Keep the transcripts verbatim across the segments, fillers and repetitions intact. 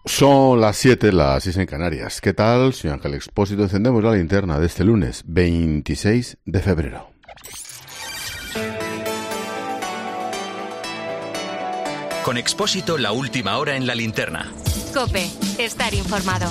Son las siete, las seis en Canarias. ¿Qué tal? Soy Ángel Expósito. Encendemos la linterna de este lunes, veintiséis de febrero. Con Expósito, la última hora en la linterna. COPE, estar informado.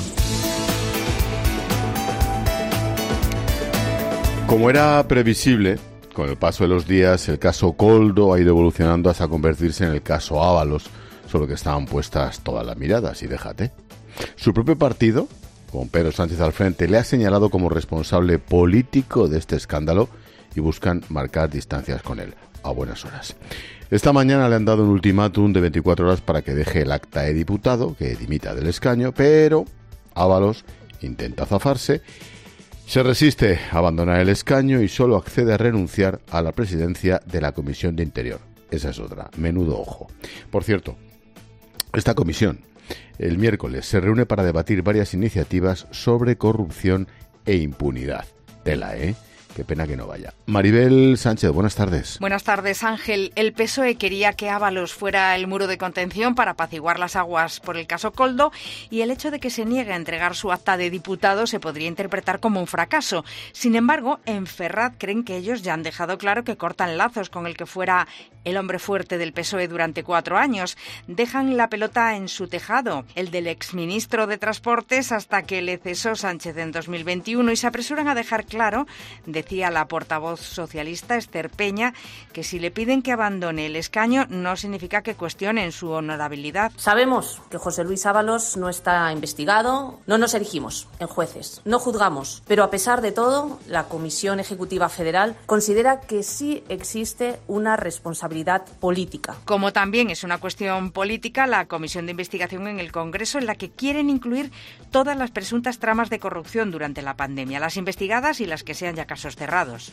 Como era previsible, con el paso de los días, el caso Koldo ha ido evolucionando hasta convertirse en el caso Ábalos, solo que estaban puestas todas las miradas, y déjate. Su propio partido, con Pedro Sánchez al frente, le ha señalado como responsable político de este escándalo y buscan marcar distancias con él, a buenas horas. Esta mañana le han dado un ultimátum de veinticuatro horas para que deje el acta de diputado, que dimita del escaño, pero Ábalos intenta zafarse, se resiste a abandonar el escaño y solo accede a renunciar a la presidencia de la Comisión de Interior. Esa es otra, menudo ojo. Por cierto, esta comisión el miércoles se reúne para debatir varias iniciativas sobre corrupción e impunidad. Tela, ¿eh? Qué pena que no vaya. Maribel Sánchez, buenas tardes. Buenas tardes, Ángel. El P S O E quería que Ábalos fuera el muro de contención para apaciguar las aguas por el caso Koldo, y el hecho de que se niegue a entregar su acta de diputado se podría interpretar como un fracaso. Sin embargo, en Ferraz creen que ellos ya han dejado claro que cortan lazos con el que fuera el hombre fuerte del P S O E durante cuatro años. Dejan la pelota en su tejado, el del exministro de Transportes, hasta que le cesó Sánchez en dos mil veintiuno, y se apresuran a dejar claro, decía la portavoz socialista Esther Peña, que si le piden que abandone el escaño no significa que cuestionen su honorabilidad. Sabemos que José Luis Ábalos no está investigado, no nos erigimos en jueces, no juzgamos, pero a pesar de todo, la Comisión Ejecutiva Federal considera que sí existe una responsabilidad política. Como también es una cuestión política, la comisión de investigación en el Congreso, en la que quieren incluir todas las presuntas tramas de corrupción durante la pandemia, las investigadas y las que sean ya casos cerrados.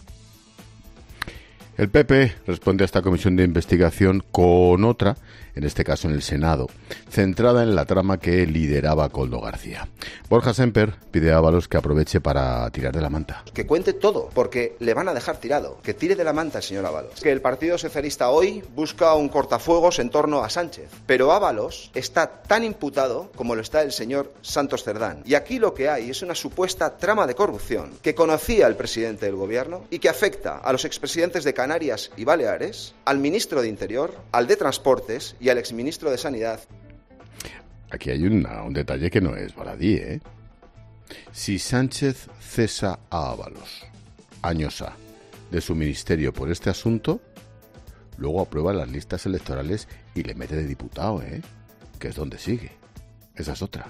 El P P responde a esta comisión de investigación con otra, en este caso en el Senado, centrada en la trama que lideraba Koldo García. Borja Semper pide a Ábalos que aproveche para tirar de la manta. Que cuente todo, porque le van a dejar tirado. Que tire de la manta el señor Ábalos. Que el Partido Socialista hoy busca un cortafuegos en torno a Sánchez. Pero Ábalos está tan imputado como lo está el señor Santos Cerdán. Y aquí lo que hay es una supuesta trama de corrupción que conocía el presidente del gobierno y que afecta a los expresidentes de Canarias y Baleares, al ministro de Interior, al de Transportes y al exministro de Sanidad. Aquí hay una, un detalle que no es baladí, ¿eh? Si Sánchez cesa a Ábalos, años A, de su ministerio por este asunto, luego aprueba las listas electorales y le mete de diputado, ¿eh? Que es donde sigue. Esa es otra.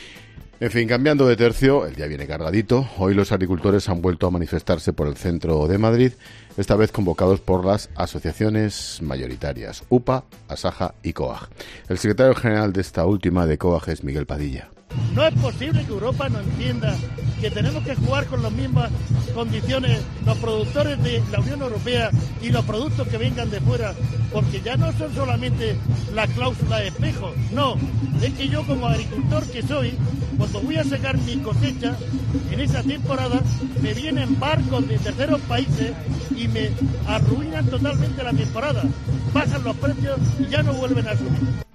En fin, cambiando de tercio, el día viene cargadito. Hoy los agricultores han vuelto a manifestarse por el centro de Madrid, esta vez convocados por las asociaciones mayoritarias, U P A, ASAJA y COAG. El secretario general de esta última de COAG es Miguel Padilla. No es posible que Europa no entienda que tenemos que jugar con las mismas condiciones los productores de la Unión Europea y los productos que vengan de fuera, porque ya no son solamente la cláusula de espejo, no, es que yo como agricultor que soy, cuando voy a sacar mi cosecha en esa temporada, me vienen barcos de terceros países y me arruinan totalmente la temporada, bajan los precios y ya no vuelven a subir.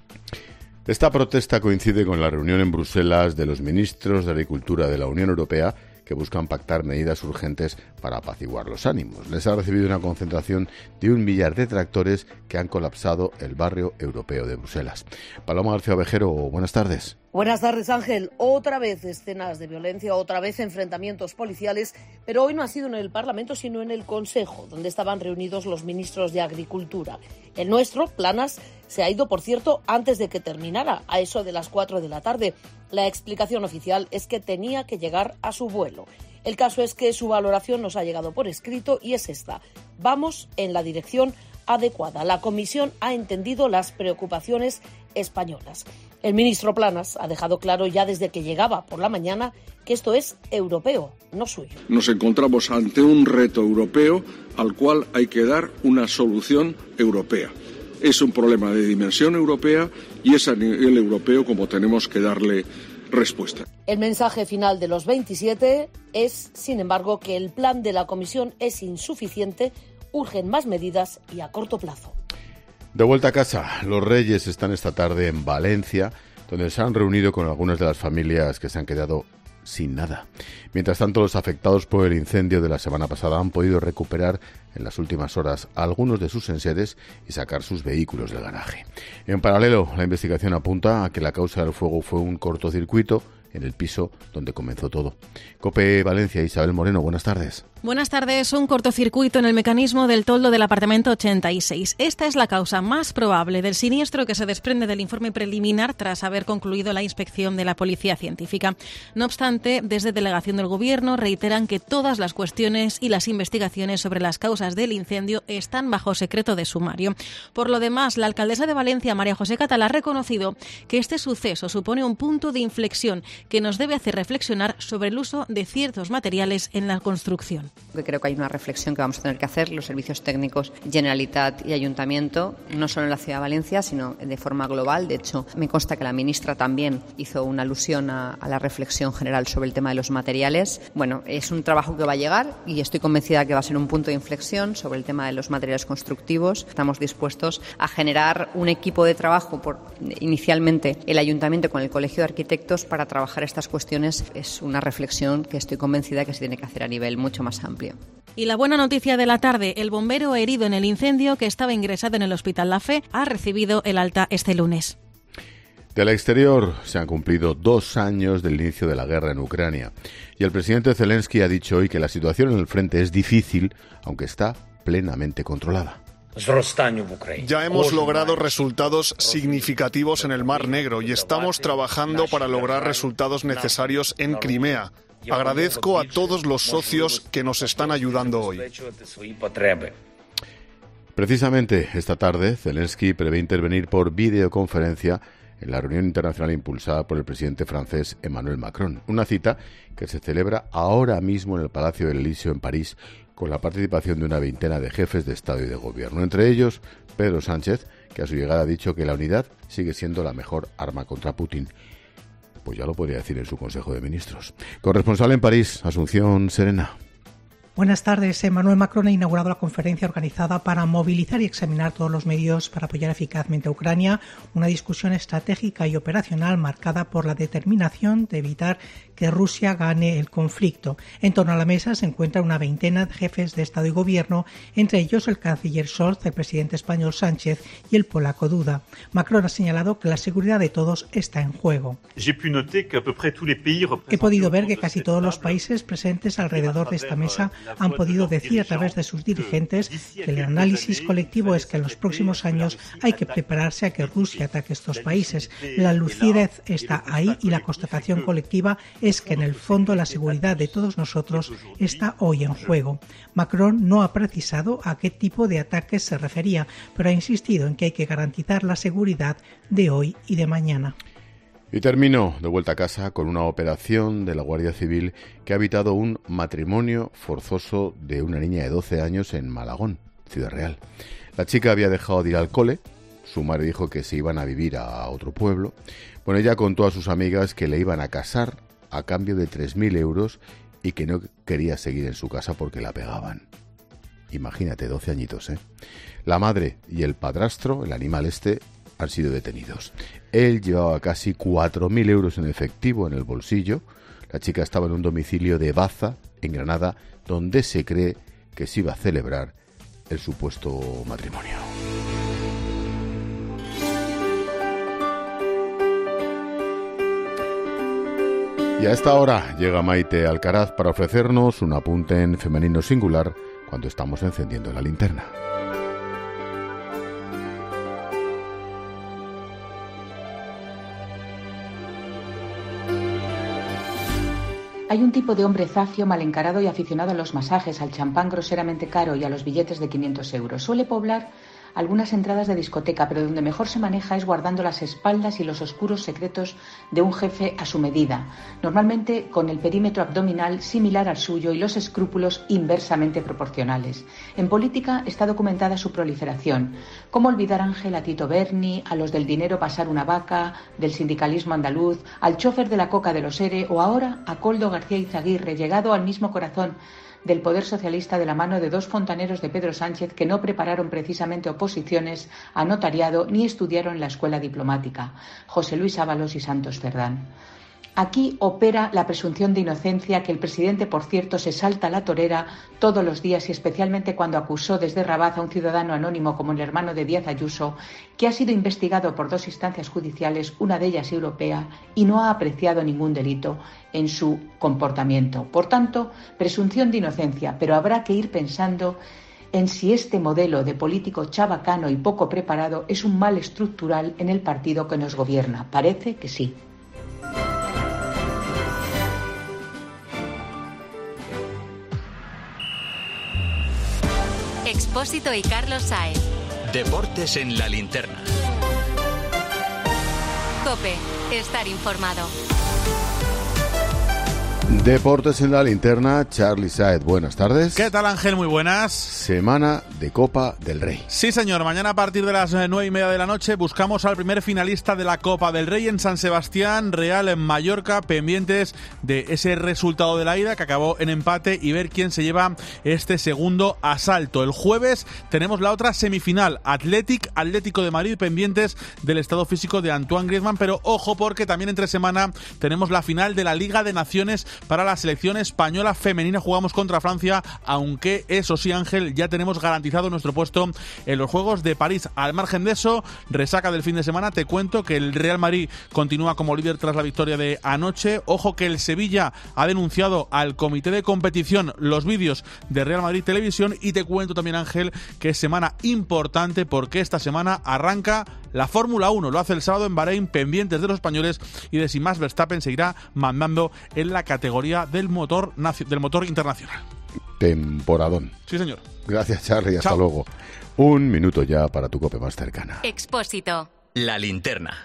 Esta protesta coincide con la reunión en Bruselas de los ministros de Agricultura de la Unión Europea que buscan pactar medidas urgentes para apaciguar los ánimos. Les ha recibido una concentración de un millar de tractores que han colapsado el barrio europeo de Bruselas. Paloma García Ovejero, buenas tardes. Buenas tardes, Ángel. Otra vez escenas de violencia, otra vez enfrentamientos policiales, pero hoy no ha sido en el Parlamento, sino en el Consejo, donde estaban reunidos los ministros de Agricultura. El nuestro, Planas, se ha ido, por cierto, antes de que terminara, a eso de las cuatro de la tarde. La explicación oficial es que tenía que llegar a su vuelo. El caso es que su valoración nos ha llegado por escrito y es esta. Vamos en la dirección adecuada. La Comisión ha entendido las preocupaciones españolas. El ministro Planas ha dejado claro ya desde que llegaba por la mañana que esto es europeo, no suyo. Nos encontramos ante un reto europeo al cual hay que dar una solución europea. Es un problema de dimensión europea y es a nivel europeo como tenemos que darle respuesta. El mensaje final de los veintisiete es, sin embargo, que el plan de la Comisión es insuficiente, urgen más medidas y a corto plazo. De vuelta a casa, los Reyes están esta tarde en Valencia donde se han reunido con algunas de las familias que se han quedado sin nada. Mientras tanto, los afectados por el incendio de la semana pasada han podido recuperar en las últimas horas algunos de sus enseres y sacar sus vehículos del garaje. En paralelo, la investigación apunta a que la causa del fuego fue un cortocircuito en el piso donde comenzó todo. COPE Valencia, Isabel Moreno, buenas tardes. Buenas tardes. Un cortocircuito en el mecanismo del toldo del apartamento ochenta y seis. Esta es la causa más probable del siniestro que se desprende del informe preliminar tras haber concluido la inspección de la Policía Científica. No obstante, desde delegación del Gobierno reiteran que todas las cuestiones y las investigaciones sobre las causas del incendio están bajo secreto de sumario. Por lo demás, la alcaldesa de Valencia, María José Catalá, ha reconocido que este suceso supone un punto de inflexión que nos debe hacer reflexionar sobre el uso de ciertos materiales en la construcción. Creo que hay una reflexión que vamos a tener que hacer los servicios técnicos, Generalitat y Ayuntamiento, no solo en la Ciudad de Valencia, sino de forma global. De hecho, me consta que la ministra también hizo una alusión a, a la reflexión general sobre el tema de los materiales. Bueno, es un trabajo que va a llegar y estoy convencida que va a ser un punto de inflexión sobre el tema de los materiales constructivos. Estamos dispuestos a generar un equipo de trabajo, por inicialmente el Ayuntamiento con el Colegio de Arquitectos, para trabajar estas cuestiones. Es una reflexión que estoy convencida que se tiene que hacer a nivel mucho más amplio. Y la buena noticia de la tarde, el bombero herido en el incendio que estaba ingresado en el Hospital La Fe ha recibido el alta este lunes. Del exterior se han cumplido dos años del inicio de la guerra en Ucrania y el presidente Zelensky ha dicho hoy que la situación en el frente es difícil, aunque está plenamente controlada. Ya hemos logrado resultados significativos en el Mar Negro y estamos trabajando para lograr resultados necesarios en Crimea. Agradezco a todos los socios que nos están ayudando hoy. Precisamente esta tarde, Zelensky prevé intervenir por videoconferencia en la reunión internacional impulsada por el presidente francés Emmanuel Macron. Una cita que se celebra ahora mismo en el Palacio del Elíseo en París, con la participación de una veintena de jefes de Estado y de Gobierno. Entre ellos, Pedro Sánchez, que a su llegada ha dicho que la unidad sigue siendo la mejor arma contra Putin. Pues ya lo podría decir en su Consejo de Ministros. Corresponsal en París, Asunción Serena. Buenas tardes. Emmanuel Macron ha inaugurado la conferencia organizada para movilizar y examinar todos los medios para apoyar eficazmente a Ucrania, una discusión estratégica y operacional marcada por la determinación de evitar que Rusia gane el conflicto. En torno a la mesa se encuentra una veintena de jefes de Estado y Gobierno, entre ellos el canciller Scholz, el presidente español Sánchez y el polaco Duda. Macron ha señalado que la seguridad de todos está en juego. He podido ver que casi todos los países presentes alrededor de esta mesa han podido decir a través de sus dirigentes que el análisis colectivo es que en los próximos años hay que prepararse a que Rusia ataque estos países. La lucidez está ahí y la constatación colectiva es que en el fondo la seguridad de todos nosotros está hoy en juego. Macron no ha precisado a qué tipo de ataques se refería, pero ha insistido en que hay que garantizar la seguridad de hoy y de mañana. Y termino de vuelta a casa con una operación de la Guardia Civil que ha evitado un matrimonio forzoso de una niña de doce años en Malagón, Ciudad Real. La chica había dejado de ir al cole, su madre dijo que se iban a vivir a otro pueblo. Bueno, ella contó a sus amigas que le iban a casar a cambio de tres mil euros y que no quería seguir en su casa porque la pegaban. Imagínate, doce añitos, ¿eh? La madre y el padrastro, el animal este, han sido detenidos. Él llevaba casi cuatro mil euros en efectivo en el bolsillo. La chica estaba en un domicilio de Baza, en Granada, donde se cree que se iba a celebrar el supuesto matrimonio. Y a esta hora llega Maite Alcaraz para ofrecernos un apunte en femenino singular cuando estamos encendiendo la linterna. Hay un tipo de hombre zafio, mal encarado y aficionado a los masajes, al champán groseramente caro y a los billetes de quinientos euros. Suele poblar algunas entradas de discoteca, pero donde mejor se maneja es guardando las espaldas y los oscuros secretos de un jefe a su medida, normalmente con el perímetro abdominal similar al suyo y los escrúpulos inversamente proporcionales. En política está documentada su proliferación. ¿Cómo olvidar, Ángel, a Tito Berni, a los del dinero pasar una vaca, del sindicalismo andaluz, al chofer de la coca de los ERE o ahora a Koldo García Izaguirre, llegado al mismo corazón del poder socialista de la mano de dos fontaneros de Pedro Sánchez que no prepararon precisamente oposiciones a notariado ni estudiaron la escuela diplomática, José Luis Ábalos y Santos Cerdán. Aquí opera la presunción de inocencia que el presidente, por cierto, se salta a la torera todos los días y especialmente cuando acusó desde Rabat a un ciudadano anónimo como el hermano de Díaz Ayuso, que ha sido investigado por dos instancias judiciales, una de ellas europea, y no ha apreciado ningún delito en su comportamiento. Por tanto, presunción de inocencia, pero habrá que ir pensando en si este modelo de político chabacano y poco preparado es un mal estructural en el partido que nos gobierna. Parece que sí. Expósito y Carlos Saez. Deportes en la linterna. COPE. Estar informado. Deportes en la linterna, Charly Saez, buenas tardes. ¿Qué tal, Ángel? Muy buenas. Semana de Copa del Rey. Sí, señor. Mañana a partir de las nueve y media de la noche buscamos al primer finalista de la Copa del Rey en San Sebastián, Real en Mallorca, pendientes de ese resultado de la ida que acabó en empate y ver quién se lleva este segundo asalto. El jueves tenemos la otra semifinal, Athletic, Atlético de Madrid, pendientes del estado físico de Antoine Griezmann, pero ojo porque también entre semana tenemos la final de la Liga de Naciones para la selección española femenina. Jugamos contra Francia, aunque eso sí, Ángel, ya tenemos garantizado nuestro puesto en los Juegos de París. Al margen de eso, resaca del fin de semana, te cuento que el Real Madrid continúa como líder tras la victoria de anoche. Ojo que el Sevilla ha denunciado al comité de competición los vídeos de Real Madrid Televisión, y te cuento también, Ángel, que es semana importante porque esta semana arranca la Fórmula uno. Lo hace el sábado en Bahrein, pendientes de los españoles y de si Max Verstappen seguirá mandando en la categoría del motor del motor internacional. Temporadón. Sí, señor. Gracias, Charly. Hasta Chao. luego. Un minuto ya para tu COPE más cercana. Expósito. La linterna.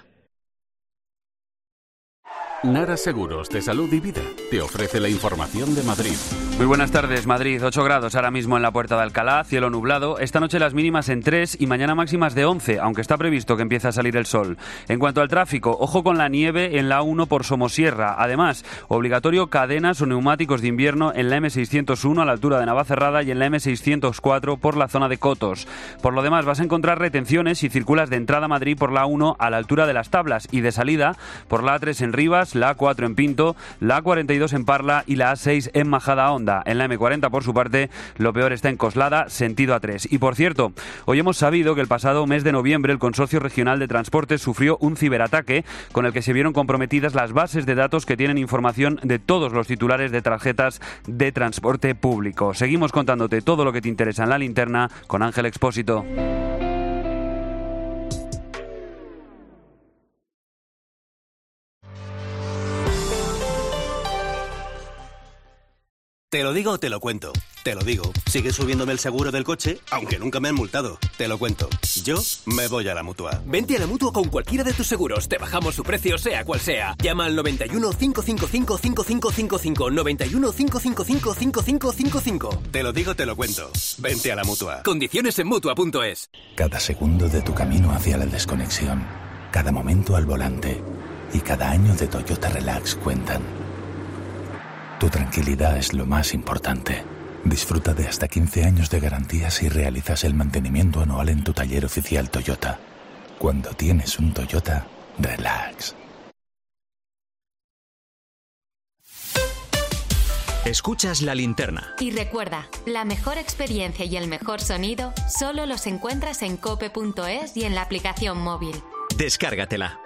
Nara Seguros de Salud y Vida te ofrece la información de Madrid. Muy buenas tardes, Madrid. ocho grados ahora mismo en la Puerta de Alcalá, cielo nublado. Esta noche las mínimas en tres y mañana máximas de once, aunque está previsto que empiece a salir el sol. En cuanto al tráfico, ojo con la nieve en la A uno por Somosierra. Además, obligatorio cadenas o neumáticos de invierno en la eme seiscientos uno a la altura de Navacerrada y en la eme seiscientos cuatro por la zona de Cotos. Por lo demás, vas a encontrar retenciones si circulas de entrada a Madrid por la A uno a la altura de Las Tablas y de salida por la A tres en Rivas, la A cuatro en Pinto, la A cuarenta y dos en Parla y la A seis en Majadahonda. En la eme cuarenta, por su parte, lo peor está en Coslada, sentido A tres. Y por cierto, hoy hemos sabido que el pasado mes de noviembre el Consorcio Regional de Transportes sufrió un ciberataque con el que se vieron comprometidas las bases de datos que tienen información de todos los titulares de tarjetas de transporte público. Seguimos contándote todo lo que te interesa en la linterna con Ángel Expósito. Te lo digo o te lo cuento. Te lo digo. Sigue subiéndome el seguro del coche, aunque nunca me han multado. Te lo cuento. Yo me voy a la Mutua. Vente a la Mutua con cualquiera de tus seguros. Te bajamos su precio, sea cual sea. Llama al noventa y uno, cinco cinco cinco, cinco cinco cinco cinco. noventa y uno, cinco cinco cinco, cinco cinco cinco cinco. Te lo digo, te lo cuento. Vente a la Mutua. Condiciones en Mutua punto es. Cada segundo de tu camino hacia la desconexión, cada momento al volante y cada año de Toyota Relax cuentan. Tu tranquilidad es lo más importante. Disfruta de hasta quince años de garantía si realizas el mantenimiento anual en tu taller oficial Toyota. Cuando tienes un Toyota, relax. Escuchas la linterna. Y recuerda, la mejor experiencia y el mejor sonido solo los encuentras en cope punto es y en la aplicación móvil. Descárgatela.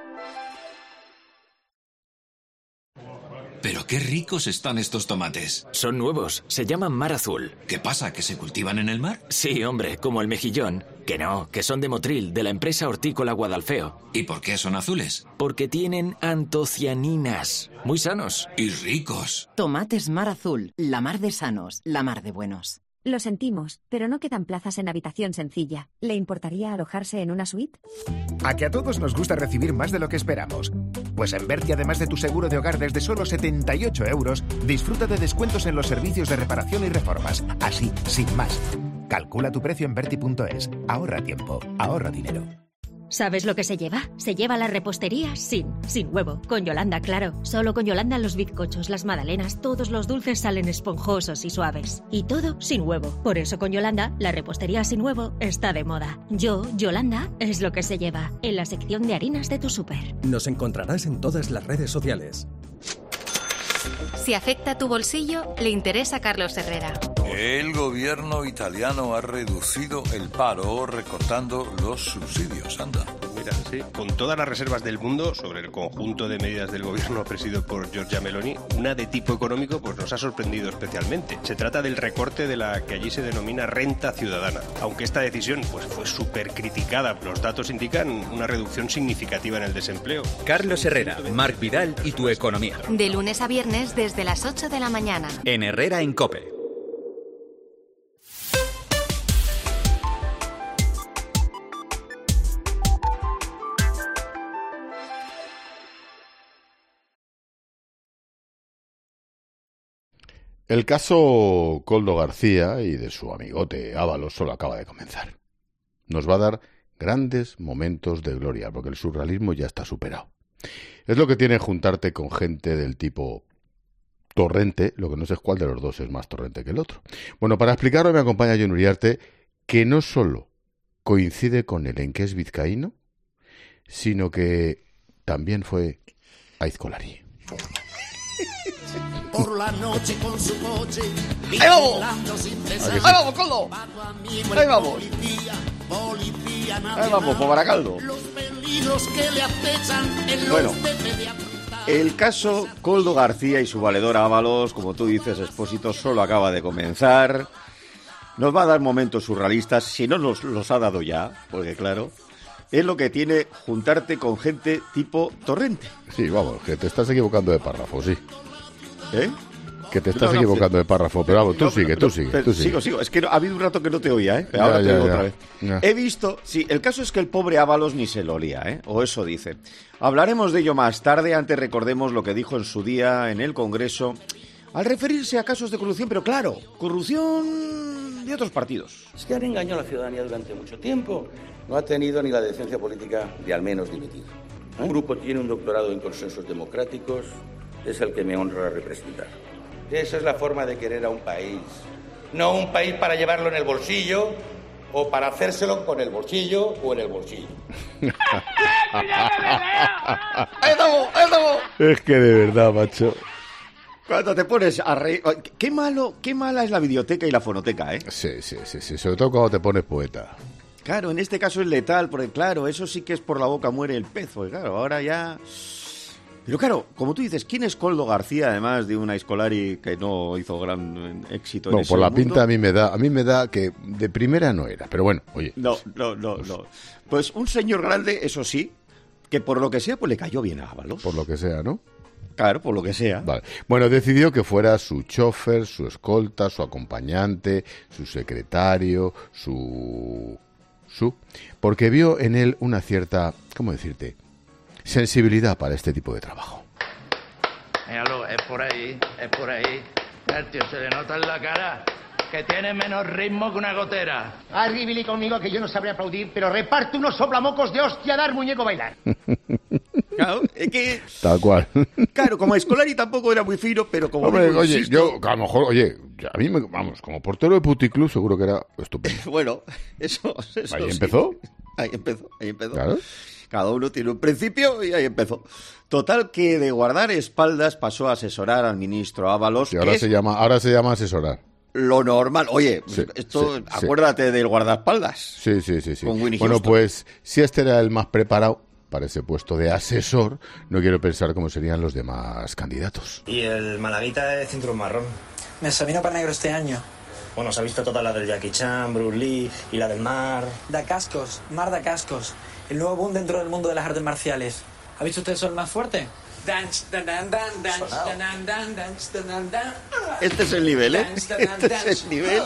Pero qué ricos están estos tomates. Son nuevos, se llaman mar azul. ¿Qué pasa, que se cultivan en el mar? Sí, hombre, como el mejillón. Que no, que son de Motril, de la empresa hortícola Guadalfeo. ¿Y por qué son azules? Porque tienen antocianinas. Muy sanos. Y ricos. Tomates mar azul, la mar de sanos, la mar de buenos. Lo sentimos, pero no quedan plazas en habitación sencilla. ¿Le importaría alojarse en una suite? A que a todos nos gusta recibir más de lo que esperamos. Pues en Berti, además de tu seguro de hogar desde solo setenta y ocho euros, disfruta de descuentos en los servicios de reparación y reformas. Así, sin más. Calcula tu precio en Berti punto es. Ahorra tiempo, ahorra dinero. ¿Sabes lo que se lleva? Se lleva la repostería sin, sin huevo. Con Yolanda, claro. Solo con Yolanda los bizcochos, las magdalenas, todos los dulces salen esponjosos y suaves. Y todo sin huevo. Por eso con Yolanda, la repostería sin huevo está de moda. Yo, Yolanda, es lo que se lleva. En la sección de harinas de tu súper. Nos encontrarás en todas las redes sociales. Si afecta a tu bolsillo, le interesa a Carlos Herrera. El gobierno italiano ha reducido el paro recortando los subsidios. Anda. Mira, sí, con todas las reservas del mundo sobre el conjunto de medidas del gobierno presidido por Giorgia Meloni, una de tipo económico pues nos ha sorprendido especialmente. Se trata del recorte de la que allí se denomina renta ciudadana. Aunque esta decisión pues fue súper criticada, los datos indican una reducción significativa en el desempleo. Carlos Herrera, Marc Vidal y tu economía. De lunes a viernes desde las ocho de la mañana. En Herrera en COPE. El caso Koldo García y de su amigote Ábalos solo acaba de comenzar. Nos va a dar grandes momentos de gloria, porque el surrealismo ya está superado. Es lo que tiene juntarte con gente del tipo Torrente, lo que no sé es cuál de los dos es más Torrente que el otro. Bueno, para explicarlo me acompaña Jon Uriarte, que no solo coincide con él en que es vizcaíno, sino que también fue aizcolari. Por la noche con su coche. ¡Ahí vamos! ¡Ahí vamos, Koldo! ¡Ahí vamos! ¡Ahí vamos, por Baracaldo! Bueno, el caso Koldo García y su valedor Ábalos, como tú dices, Expósito, solo acaba de comenzar. Nos va a dar momentos surrealistas, si no nos los ha dado ya, porque claro, es lo que tiene juntarte con gente tipo Torrente. Sí, vamos, que te estás equivocando de párrafo, sí. ¿Eh? Que te estás no, no, equivocando de párrafo, pero vamos, tú no, sigue, no, tú sigue, pero, tú sigue. Sigo, sigo, es que no, ha habido un rato que no te oía, ¿eh? Ya, Ahora ya, te oigo ya, otra vez. ya. He visto, sí, el caso es que el pobre Ábalos ni se lo olía, ¿eh? O eso dice. Hablaremos de ello más tarde, antes recordemos lo que dijo en su día en el Congreso, al referirse a casos de corrupción, pero claro, corrupción de otros partidos. Es que han engañado a la ciudadanía durante mucho tiempo. No ha tenido ni la decencia política de al menos dimitir. ¿Eh? Un grupo tiene un doctorado en consensos democráticos, es el que me honra representar. Esa es la forma de querer a un país. No un país para llevarlo en el bolsillo o para hacérselo con el bolsillo o en el bolsillo. ¡Ahí estamos! ¡Ahí estamos! Es que de verdad, macho. Cuando te pones a reír... Qué malo, qué mala es la videoteca y la fonoteca, ¿eh? Sí, sí, sí, sí. Sobre todo cuando te pones poeta. Claro, en este caso es letal, porque claro, eso sí que es por la boca muere el pez, porque claro, ahora ya... Pero claro, como tú dices, ¿quién es Koldo García, además de una aizcolari que no hizo gran éxito en No, ese por la mundo? pinta a mí me da, a mí me da que de primera no era, pero bueno, oye. No, no, no, pues, no. Pues un señor grande, eso sí, que por lo que sea, pues le cayó bien a Ábalos. Por lo que sea, ¿no? Claro, por lo que sea. Vale. Bueno, decidió que fuera su chofer, su escolta, su acompañante, su secretario, su... su... porque vio en él una cierta, ¿cómo decirte?, sensibilidad para este tipo de trabajo. Míralo, es por ahí, es por ahí. El tío se le nota en la cara que tiene menos ritmo que una gotera. Arribili conmigo que yo no sabré aplaudir, pero reparte unos soplamocos de hostia dar muñeco bailar. Claro, es que... Tal cual. Claro, como Escolari tampoco era muy fino, pero como... Hombre, digo, oye, insisto... yo a lo mejor, oye, a mí me, vamos, como portero de puticlub seguro que era estupendo. Bueno, eso... eso ahí sí. empezó. Ahí empezó, ahí empezó. Claro. Cada uno tiene un principio y ahí empezó. Total que de guardar espaldas pasó a asesorar al ministro Ábalos. Y ahora que se es llama, ahora se llama asesorar. Lo normal. Oye, Sí, esto, sí, sí. acuérdate del guardaespaldas. Sí, sí, sí, sí. Con Winnie Bueno, Houston. pues si este era el más preparado para ese puesto de asesor, no quiero pensar cómo serían los demás candidatos. Y el malaguita de cinturón marrón. Me examino para negro este año. Bueno, se ha visto toda la del Jackie Chan, Bruce Lee y la del mar. Da cascos, mar da cascos. El nuevo boom dentro del mundo de las artes marciales. ¿Ha visto usted eso el más fuerte? Dance, dan, dan, dan, dance, dan, dan, dan, dance, dan, dan. Este es el nivel, ¿eh? Dance, dan, Este dance. es el nivel.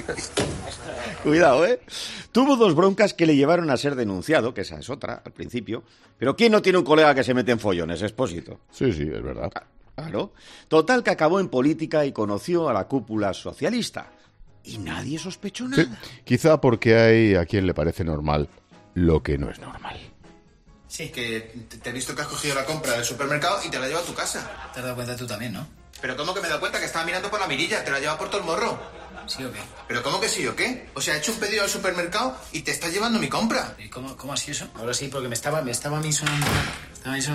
Cuidado, ¿eh? Tuvo dos broncas que le llevaron a ser denunciado, que esa es otra, al principio. Pero ¿quién no tiene un colega que se mete en follones, Expósito? Sí, sí, es verdad. Claro. Total que acabó en política y conoció a la cúpula socialista. Y nadie sospechó nada. Sí, quizá porque hay a quien le parece normal lo que no es normal. Sí. Que te, te he visto que has cogido la compra del supermercado y te la has llevado a tu casa. Te has dado cuenta tú también, ¿no? Pero ¿cómo que me he dado cuenta? Que estaba mirando por la mirilla, te la has llevado por todo el morro. ¿Sí o qué? ¿Pero cómo que sí o qué? O sea, he hecho un pedido al supermercado y te estás llevando mi compra. ¿Y cómo, cómo así eso? Ahora sí, porque me estaba, me estaba a mí sonando... Estaba a mí sonando